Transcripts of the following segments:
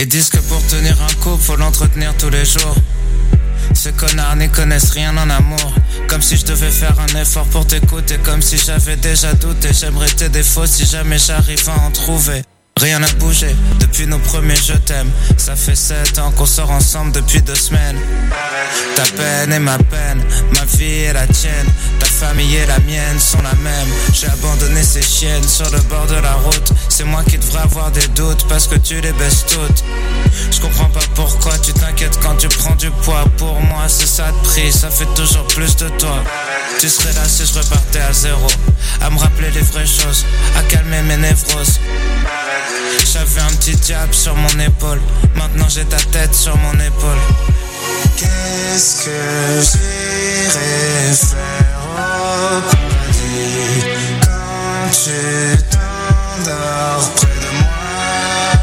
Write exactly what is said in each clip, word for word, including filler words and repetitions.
Ils disent que pour tenir un couple, faut l'entretenir tous les jours. Ces connards n'y connaissent rien en amour. Comme si je devais faire un effort pour t'écouter. Comme si j'avais déjà douté. J'aimerais tes défauts si jamais j'arrive à en trouver. Rien n'a bougé depuis nos premiers je t'aime. Ça fait sept ans qu'on sort ensemble depuis deux semaines. Ta peine est ma peine, ma vie est la tienne. Ta famille et la mienne sont la même. J'ai abandonné ces chiennes sur le bord de la route. C'est moi qui devrais avoir des doutes parce que tu les baisses toutes. Je comprends pas pourquoi tu t'inquiètes quand tu prends du poids. Pour moi c'est ça de prix, ça fait toujours plus de toi. Tu serais là si je repartais à zéro. À me rappeler les vraies choses, à calmer mes névroses. J'avais un petit diable sur mon épaule. Maintenant j'ai ta tête sur mon épaule. Qu'est-ce que j'irai faire au paradis quand tu t'endors près de moi?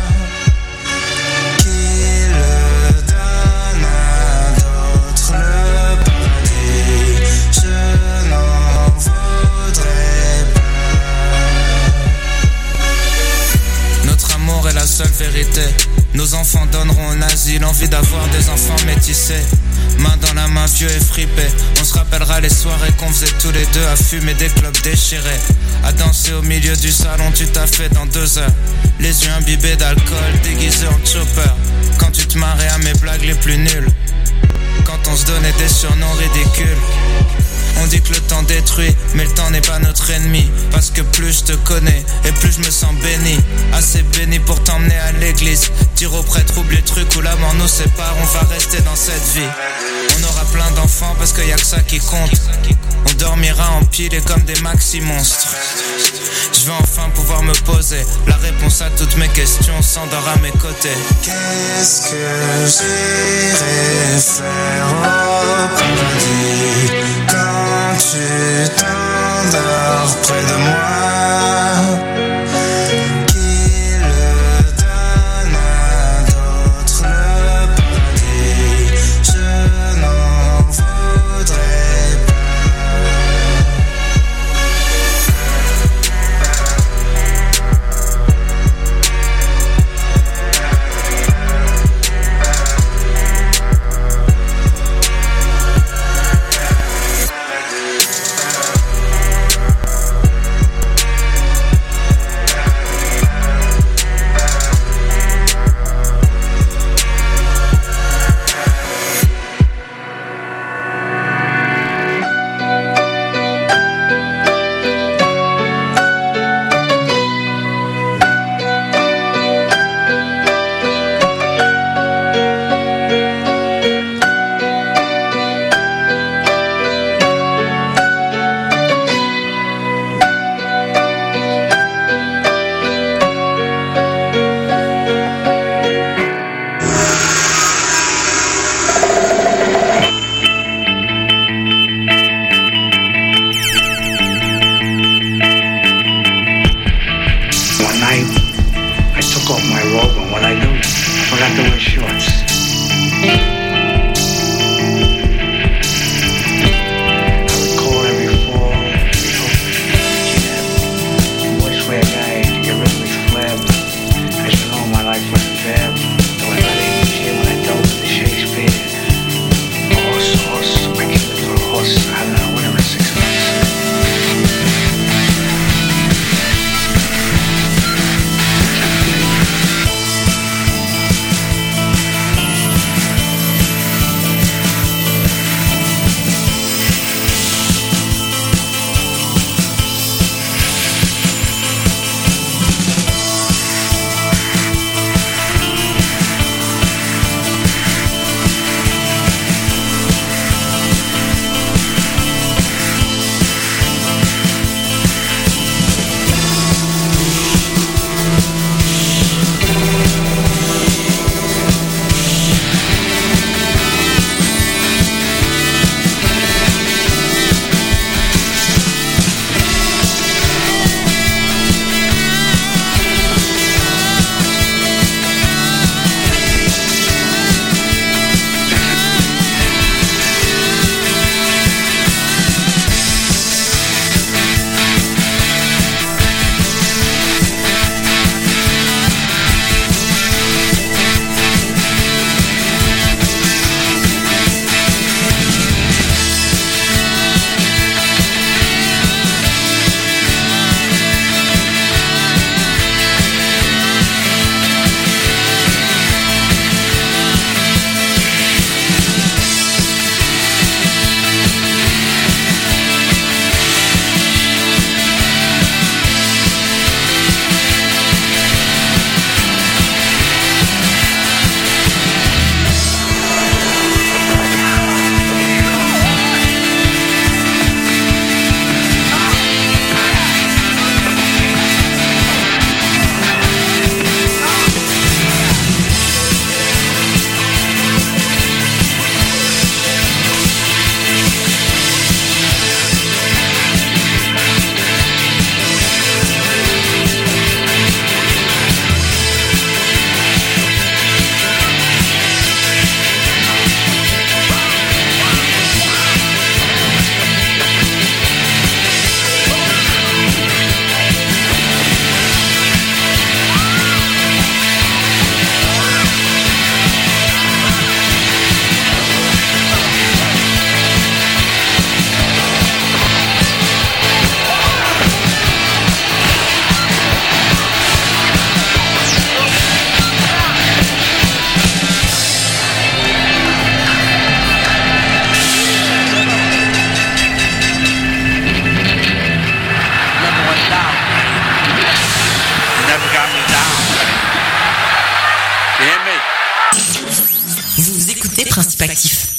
Qui le donne à d'autres le paradis? Je n'en voudrais pas. Notre amour est la seule vérité. Nos enfants donneront un asile, envie d'avoir des enfants métissés. Main dans la main, vieux et fripé. On se rappellera les soirées qu'on faisait tous les deux à fumer des clopes déchirées. À danser au milieu du salon, tu t'as fait dans deux heures. Les yeux imbibés d'alcool, déguisés en chopper. Quand tu te marrais à mes blagues les plus nulles. Quand on se donnait des surnoms ridicules. On dit que le temps détruit, mais le temps n'est pas notre ennemi. Parce que plus je te connais, et plus je me sens béni. Assez béni pour t'emmener à l'église. Dire au prêtre, oublie le truc où la mort nous sépare. On va rester dans cette vie. On aura plein d'enfants parce qu'il y a que ça qui compte. On dormira empilés comme des maxi-monstres. Je vais enfin pouvoir me poser. La réponse à toutes mes questions s'endort à mes côtés. Qu'est-ce que j'irai faire au paradis quand tu t'endors près de moi? Qui le donne à d'autres le paradis? Je n'en voudrais pas.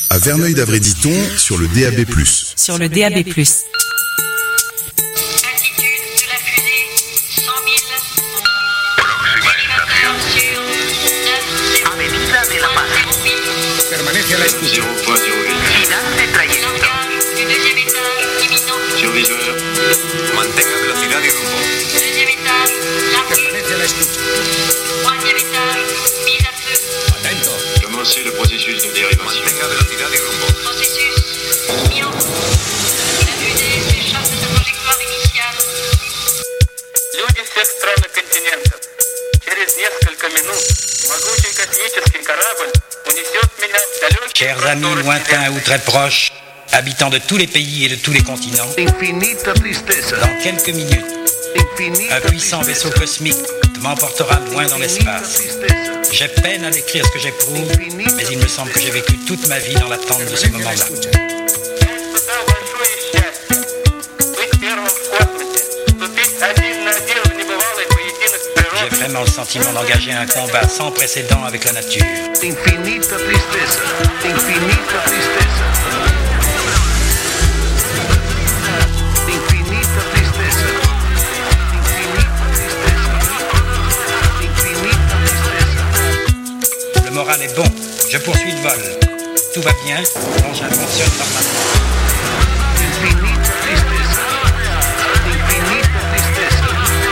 À Verneuil-d'Avray-Diton, sur le D A B plus. Sur le D A B plus. Permanece a la escucha. Final de trayecto. Surviseur. Mantenga velocidad y rumbo. Permanece a la escucha. Atento. Commencez le processus de dérivation. Mantenga velocidad y rumbo. Processus mis en route. La fusée s'échappe de sa trajectoire initiale. Люди всех стран и континентов. Через несколько минут могучий космический корабль унесет меня в далекие Chers amis lointains ou très proches, habitants de tous les pays et de tous les continents, dans quelques minutes, un puissant vaisseau cosmique m'emportera loin dans l'espace. J'ai peine à décrire ce que j'éprouve, mais il me semble que j'ai vécu toute ma vie dans l'attente de ce moment-là. испытал большое счастье быть первым в космосе, вступить один на один в небывалый поединок с природой. J'ai vraiment le sentiment d'engager un combat sans précédent avec la nature. Infinita tristeza. Infinita tristeza. Infinita tristeza. Infinita tristeza. Le moral est bon, je poursuis le vol. Tout va bien, l'engin fonctionne normalement. Infinita tristeza. Infinita tristeza.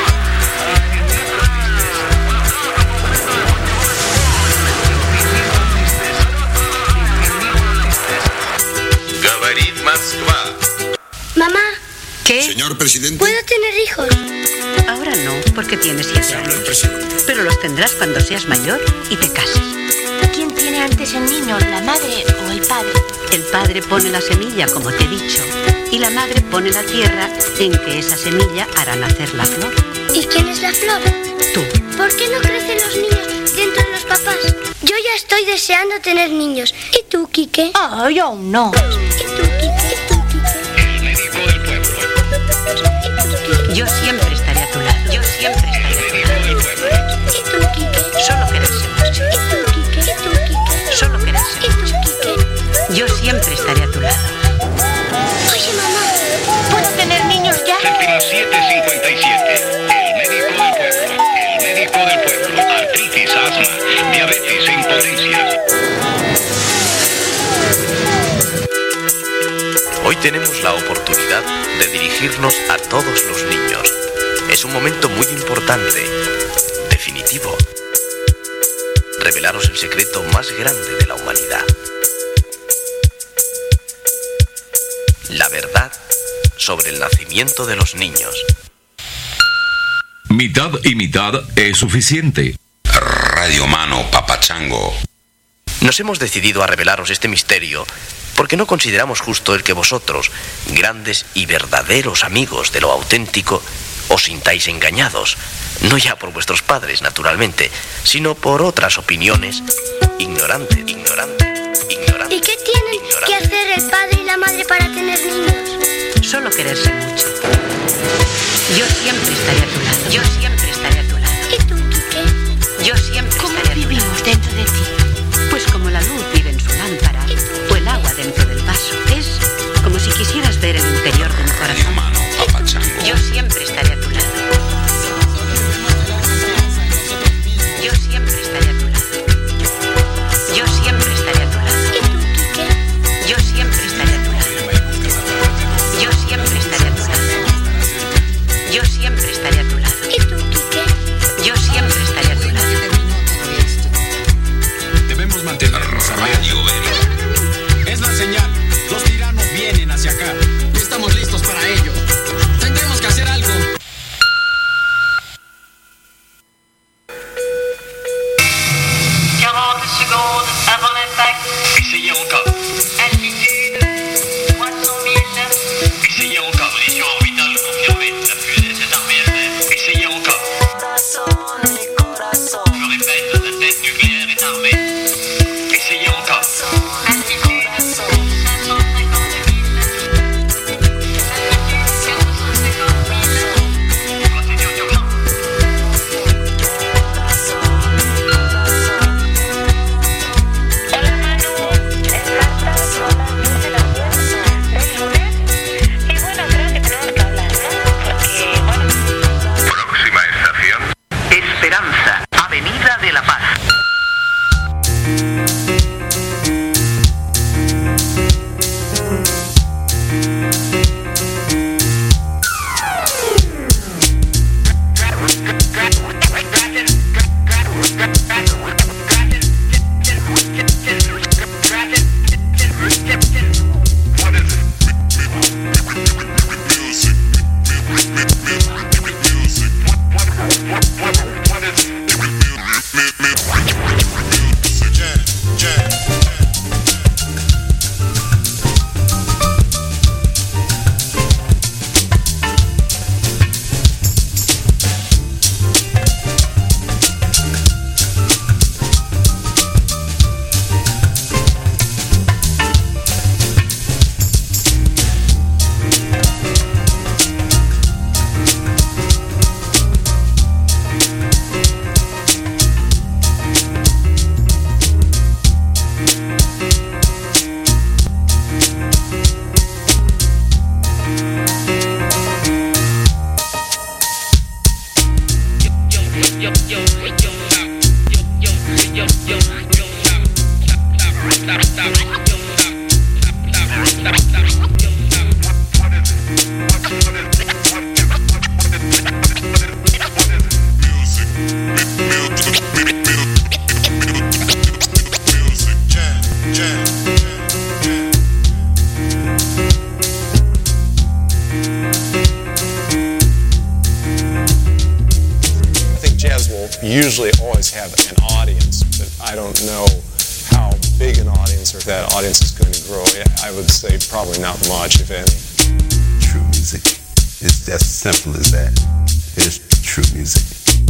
Говорит Москва. Mamá, ¿Qué? Señor presidente. ¿puedo tener hijos? Ahora no, porque tienes siete años. Pero los tendrás cuando seas mayor y te cases. ¿Quién tiene antes el niño, la madre o el padre? El padre pone la semilla, como te he dicho, y la madre pone la tierra en que esa semilla hará nacer la flor. ¿Y quién es la flor? Tú. ¿Por qué no crecen los niños dentro de los papás? Yo ya estoy deseando tener niños. ¿Y tú, Quique? Ah, yo aún no. ¿Y tú, Quique? ¿Y tú, Quique? El médico del pueblo. Yo siempre estaré a tu lado. Yo siempre estaré a tu lado. ¿Y tú, Quique? Solo quererse mucho. ¿Y tú, Quique? ¿Y tú, Quique? Solo quererse ¿Y tú, mucho. Quique? Yo siempre estaré a tu lado. Oye, mamá, ¿puedo tener niños ya? Séptima siete cincuenta y siete. El médico del pueblo. El médico del pueblo. Artritis, asma, diabetes e impotencia. Hoy tenemos la oportunidad de dirigirnos a todos los niños. Es un momento muy importante, definitivo. Revelaros el secreto más grande de la humanidad. La verdad sobre el nacimiento de los niños. Mitad y mitad es suficiente. Radio Mano, Papachango. Nos hemos decidido a revelaros este misterio porque no consideramos justo el que vosotros, grandes y verdaderos amigos de lo auténtico, os sintáis engañados, no ya por vuestros padres, naturalmente, sino por otras opiniones ignorantes, ignorantes, ignorantes. ¿Y qué tienen ignorantes. que hacer el padre y la madre para tener niños? Solo quererse mucho. Yo siempre estaré a tu lado. Yo siempre estaré a tu lado. ¿Y tú, Quique? Yo siempre ¿Cómo estaré a tu lado. vivimos dentro de ti? Pues como la luz vive en su lámpara o el agua dentro del vaso. Es como si quisieras ver el interior de mi Radio corazón. Mano, Papachango. Yo siempre estaré a tu lado. Yo siempre estaré a tu lado. Yo siempre estaré a tu lado. ¿Y tú, Quique? Yo siempre estaré a tu lado. Yo siempre estaré a tu lado. Yo siempre estaré a tu lado. ¿Y tú, Quique? yo, yo, yo, yo, yo, yo, yo, yo, stop, stop, stop, yo, stop, stop, stop, stop, yo, usually always have an audience, but I don't know how big an audience or if that audience is going to grow. I would say probably not much, if any. True music. It's as simple as that. It's true music.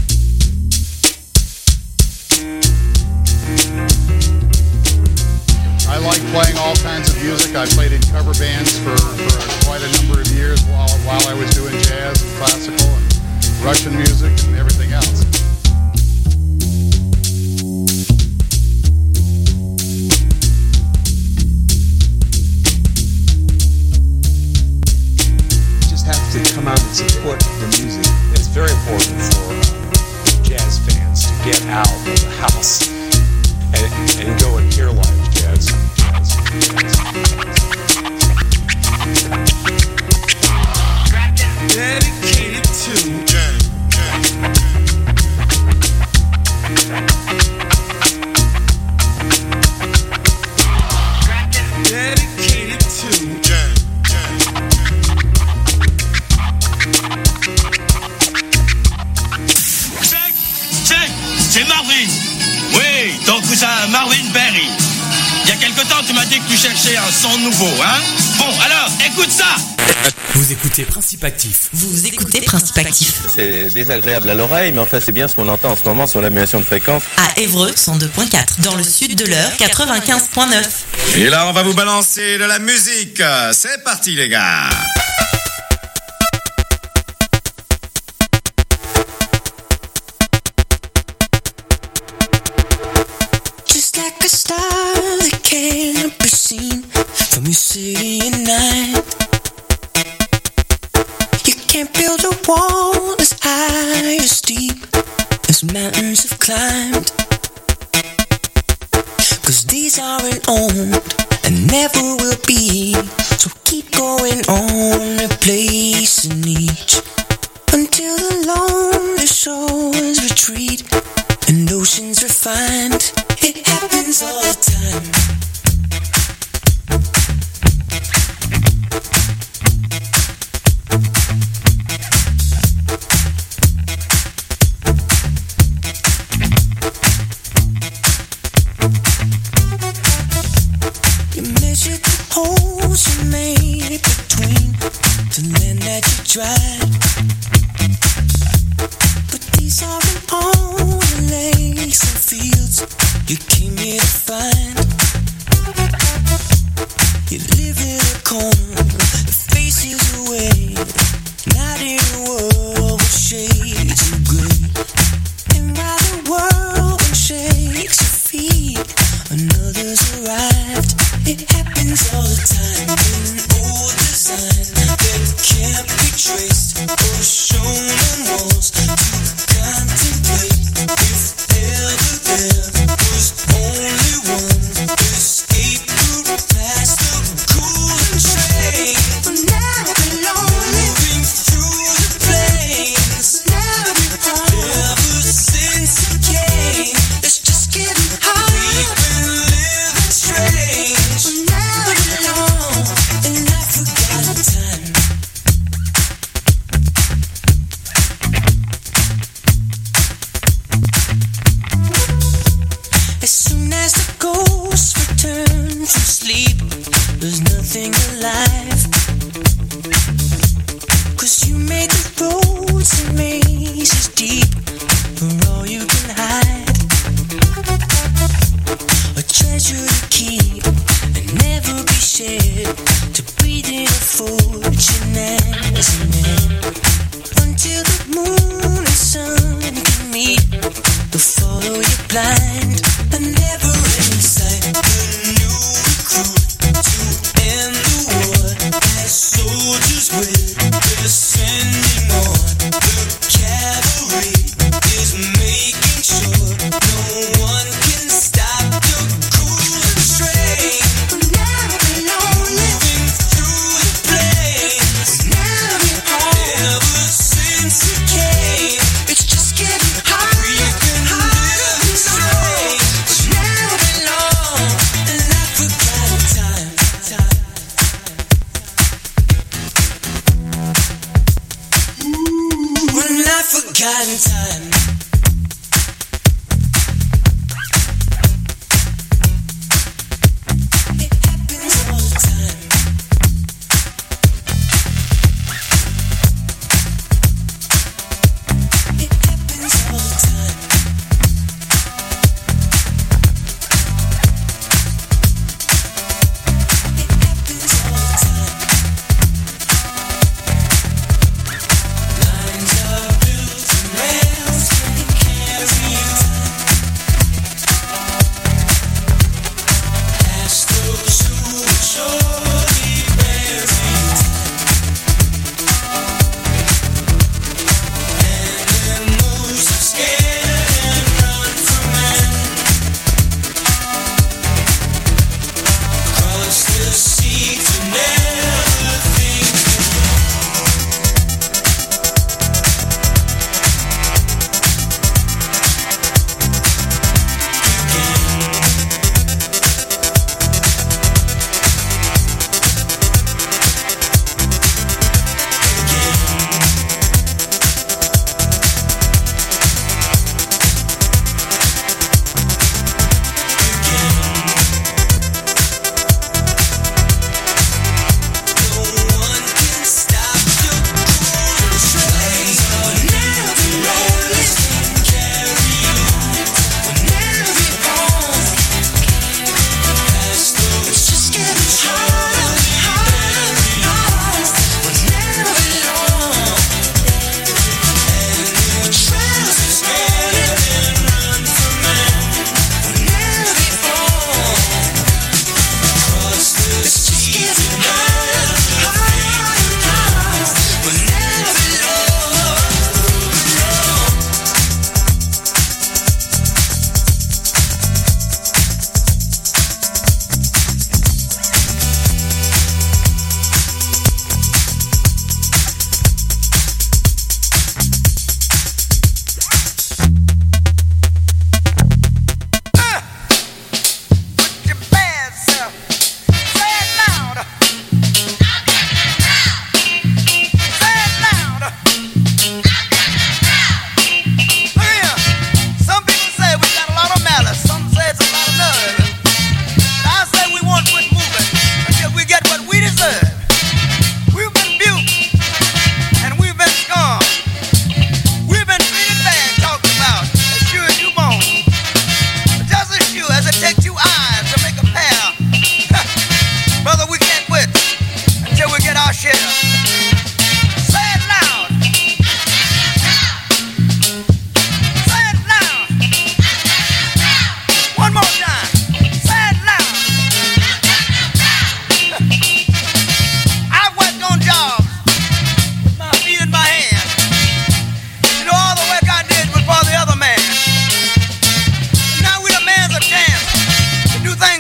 I like playing all kinds of music. I played in cover bands for, for quite a number of years while, while I was doing jazz and classical and Russian music and everything else. To come out and support the music. It's very important for uh, jazz fans to get out of the house and, and go and hear live jazz. jazz, jazz. Dedicated to jazz. Dedicated to jazz. C'est Marvin. Oui, ton cousin Marvin Berry. Il y a quelque temps, tu m'as dit que tu cherchais un son nouveau, hein? Bon, alors, écoute ça. Vous écoutez Principe Actif. Vous écoutez Principe Actif. C'est désagréable à l'oreille, mais enfin, c'est bien ce qu'on entend en ce moment sur l'annulation de fréquence. À Évreux, cent deux point quatre. Dans le sud de l'Eure, quatre-vingt-quinze point neuf. Et là, on va vous balancer de la musique. C'est parti, les gars. Like a star that can't be seen from your city at night. You can't build a wall as high or steep as mountains have climbed. Cause these aren't owned and never will be. So keep going on, replacing each until the lonely shores retreat and oceans refined. It happens all the time. You measured the holes you made between the land that you tried. But these aren't all the lakes and fields you came here to find. You live in a corner, the faces away, not in a world with shades of grey. And while the world shakes your feet, another's arrived. It happens all the time. An old design that can't be traced or shown on walls to contemplate. If ever there was only one escape route past the cooling train, but now we're lonely, moving through the plains. Now we're home. Ever since it came, it's just getting hard. We've been living strange, but now we're alone, and I forgot the time. As soon as the ghosts return from sleep, there's nothing alive. Cause you made the roads and mazes deep for all you can hide. A treasure to keep and never be shared, to breathe in a fortune as a man. Until the moon and sun can meet, they'll follow you blind. A never-ending sight, the new recruit to end the war. As soldiers with, they're sending on. The cavalry is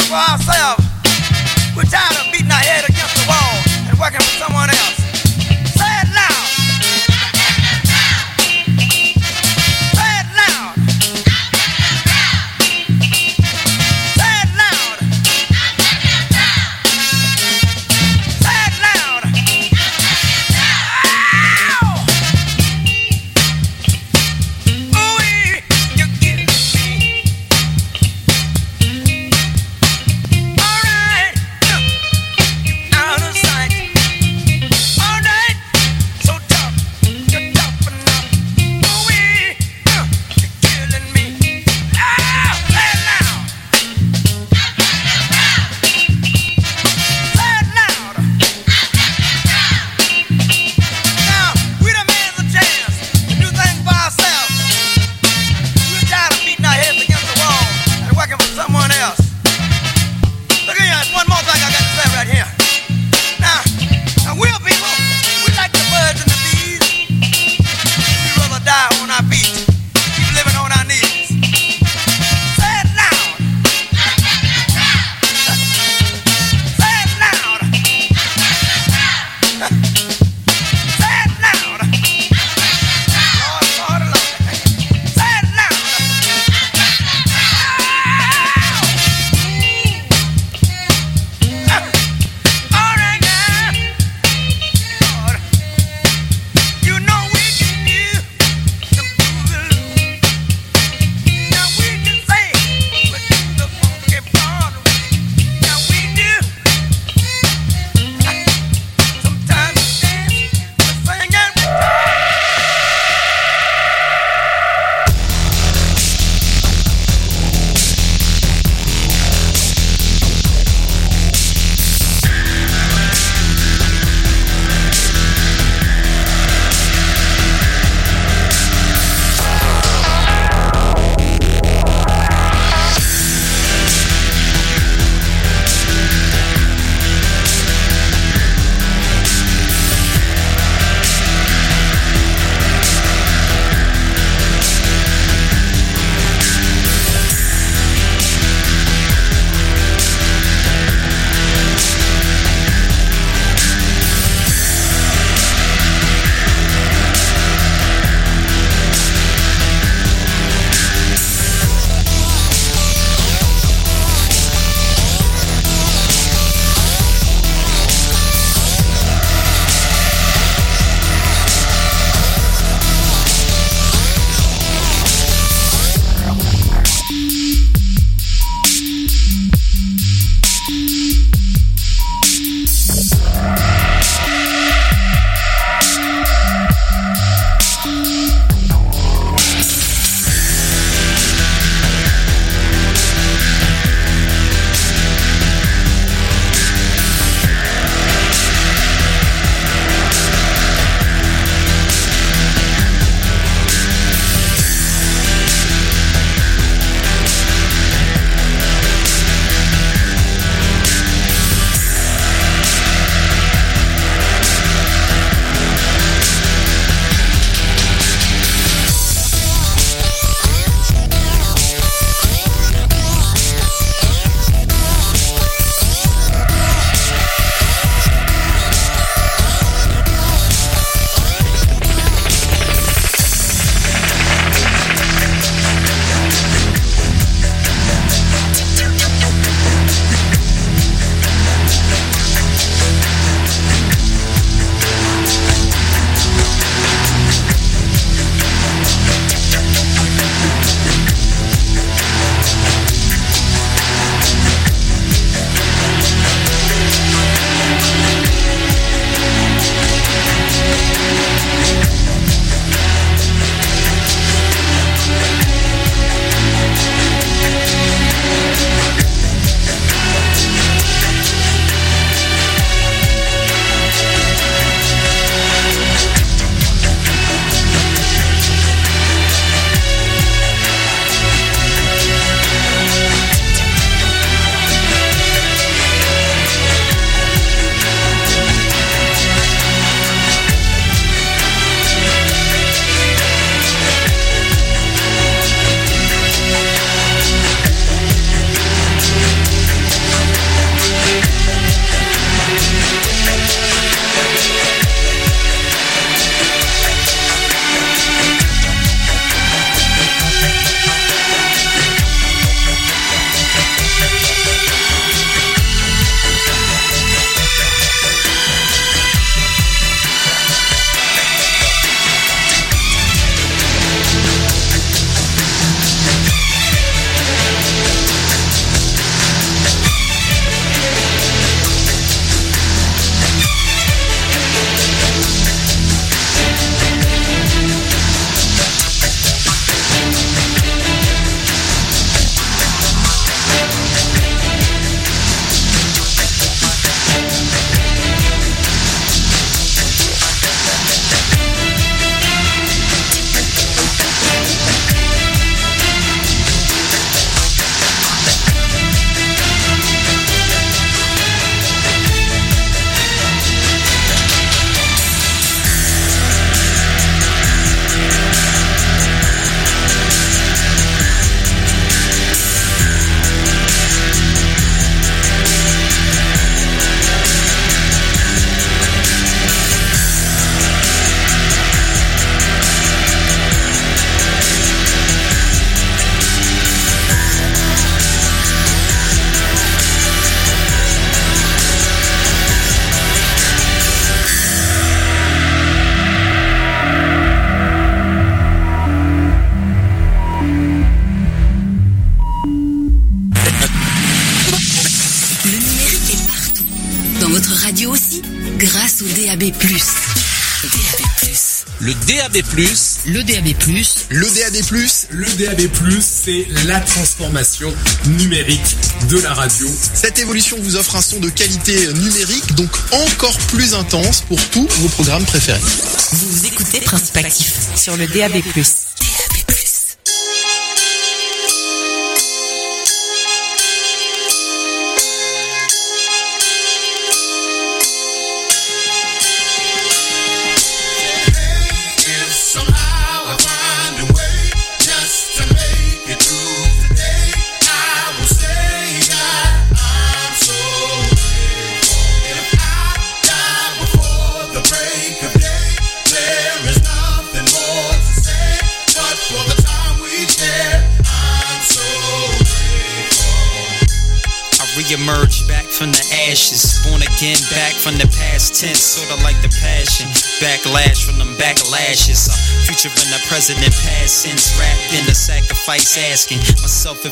for ourselves. We're tired of beating our head against the wall and working for someone else. Say it loud. Say it loud. Say it loud. Say it loud. Ow! Ooh-wee, you get me. All right, out of sight. au D A B plus. D A B plus. Le D A B plus, Le D A B plus. Le D A B plus, le D A B plus, c'est la transformation numérique de la radio. cette évolution vous offre un son de qualité numérique, donc encore plus intense pour tous vos programmes préférés. Vous écoutez Principe Actif sur le D A B plus. D A B plus. Emerge back from the ashes, born again, back from the past tense, sorta like the passion, backlash from them backlashes, uh, future and the president past since, wrapped in the sacrifice, asking myself if